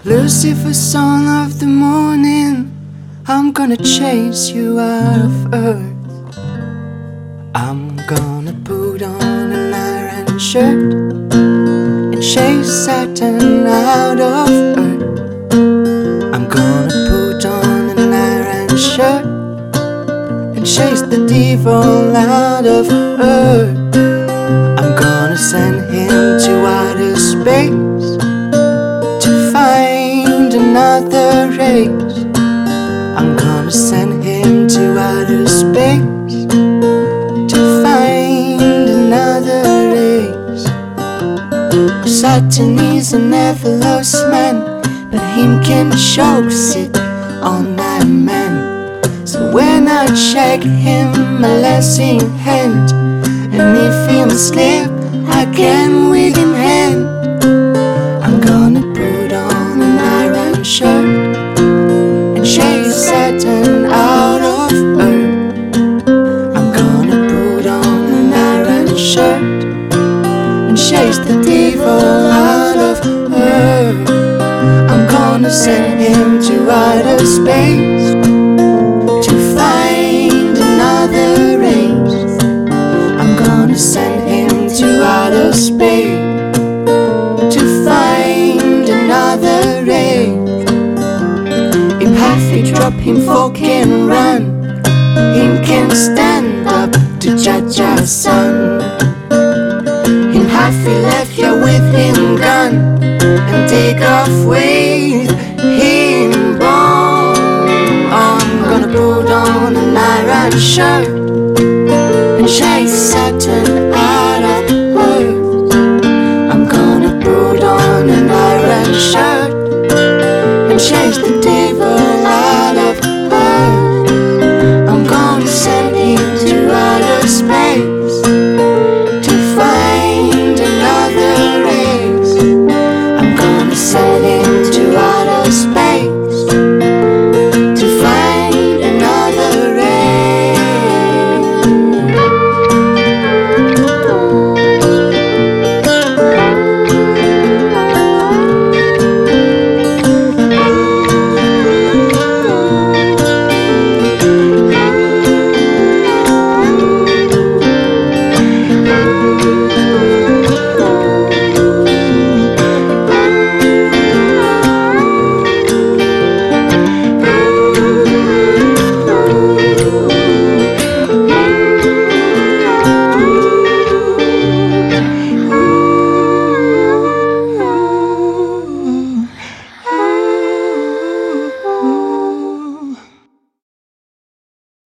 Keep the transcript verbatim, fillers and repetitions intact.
Lucifer, son of the morning, I'm gonna chase you out of earth. I'm gonna put on an iron shirt and chase Saturn out of earth. I'm gonna put on an iron shirt and chase the devil out of earth. I'm gonna send him to outer space to find another race. I'm gonna send him to outer space to find another race. Saturn is a marvelous man, but him can choke sit on that man. So when I check him, my blessing hand, and if him slip, I can with him hand. I'm gonna put on an iron shirt and chase Saturn out of earth. I'm gonna put on an iron shirt and chase the devil out of earth. I'm gonna send him to outer space to find another race. I'm gonna send him to outer space to find another race. Him happy, drop him, fork and run. Him can stand up to judge our son. Him happy left ya with him gun and take off with him bomb. I'm gonna put on an iron shirt and chase Saturn